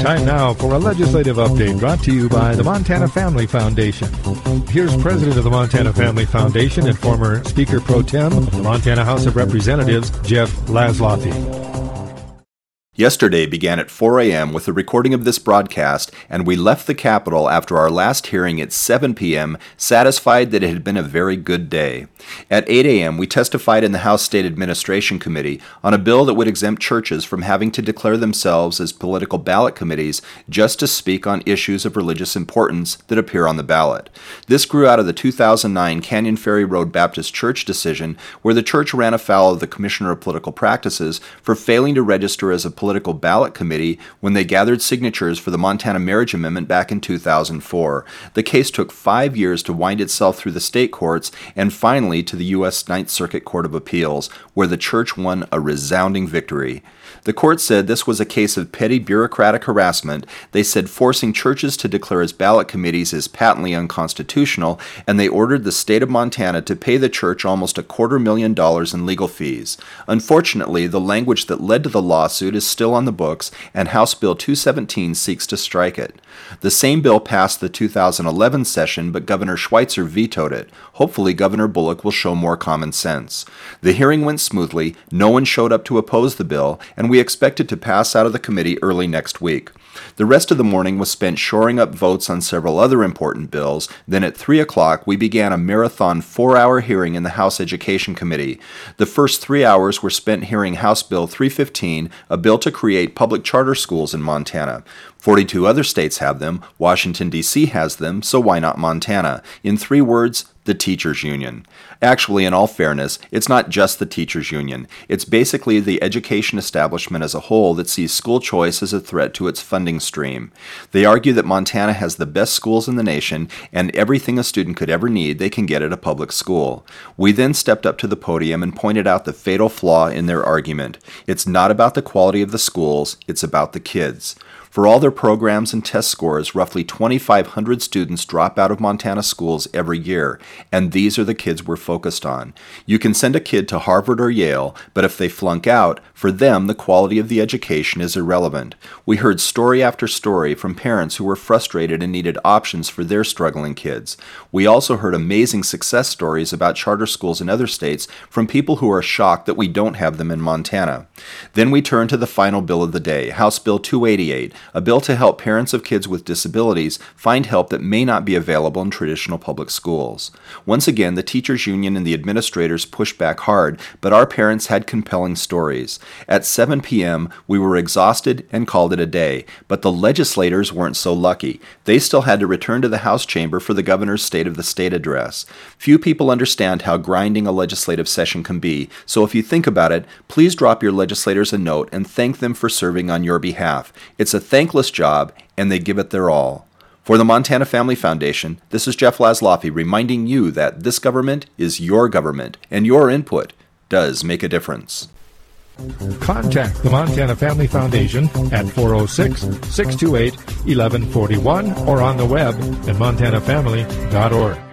Time now for a legislative update brought to you by the Montana Family Foundation. Here's President of the Montana Family Foundation and former Speaker Pro Tem of the Montana House of Representatives, Jeff Laszloffy. Yesterday began at 4 a.m. with the recording of this broadcast, and we left the Capitol after our last hearing at 7 p.m., satisfied that it had been a very good day. At 8 a.m., we testified in the House State Administration Committee on a bill that would exempt churches from having to declare themselves as political ballot committees just to speak on issues of religious importance that appear on the ballot. This grew out of the 2009 Canyon Ferry Road Baptist Church decision, where the church ran afoul of the Commissioner of Political Practices for failing to register as a political ballot committee when they gathered signatures for the Montana Marriage Amendment back in 2004. The case took 5 years to wind itself through the state courts and finally to the U.S. Ninth Circuit Court of Appeals, where the church won a resounding victory. The court said this was a case of petty bureaucratic harassment. They said forcing churches to declare as ballot committees is patently unconstitutional, and they ordered the state of Montana to pay the church almost $250,000 in legal fees. Unfortunately, the language that led to the lawsuit is still on the books, and House Bill 217 seeks to strike it. The same bill passed the 2011 session, but Governor Schweitzer vetoed it. Hopefully, Governor Bullock will show more common sense. The hearing went smoothly, no one showed up to oppose the bill, and we expect it to pass out of the committee early next week. The rest of the morning was spent shoring up votes on several other important bills. Then at 3 o'clock, we began a marathon 4-hour hearing in the House Education Committee. The first 3 hours were spent hearing House Bill 315, a bill to create public charter schools in Montana. 42 other states have them, Washington, D.C. has them, so why not Montana? In 3 words, the teachers' union. Actually, in all fairness, it's not just the teachers' union. It's basically the education establishment as a whole that sees school choice as a threat to its funding stream. They argue that Montana has the best schools in the nation, and everything a student could ever need they can get at a public school. We then stepped up to the podium and pointed out the fatal flaw in their argument. It's not about the quality of the schools, it's about the kids. For all their programs and test scores, roughly 2,500 students drop out of Montana schools every year, and these are the kids we're focused on. You can send a kid to Harvard or Yale, but if they flunk out, for them the quality of the education is irrelevant. We heard story after story from parents who were frustrated and needed options for their struggling kids. We also heard amazing success stories about charter schools in other states from people who are shocked that we don't have them in Montana. Then we turned to the final bill of the day, House Bill 288, a bill to help parents of kids with disabilities find help that may not be available in traditional public schools. Once again, the teachers' union and the administrators pushed back hard, but our parents had compelling stories. At 7 p.m., we were exhausted and called it a day, but the legislators weren't so lucky. They still had to return to the House chamber for the governor's State of the State address. Few people understand how grinding a legislative session can be, so if you think about it, please drop your legislators a note and thank them for serving on your behalf. It's a thankless job, and they give it their all. For the Montana Family Foundation, this is Jeff Laszloffy reminding you that this government is your government, and your input does make a difference. Contact the Montana Family Foundation at 406-628-1141 or on the web at montanafamily.org.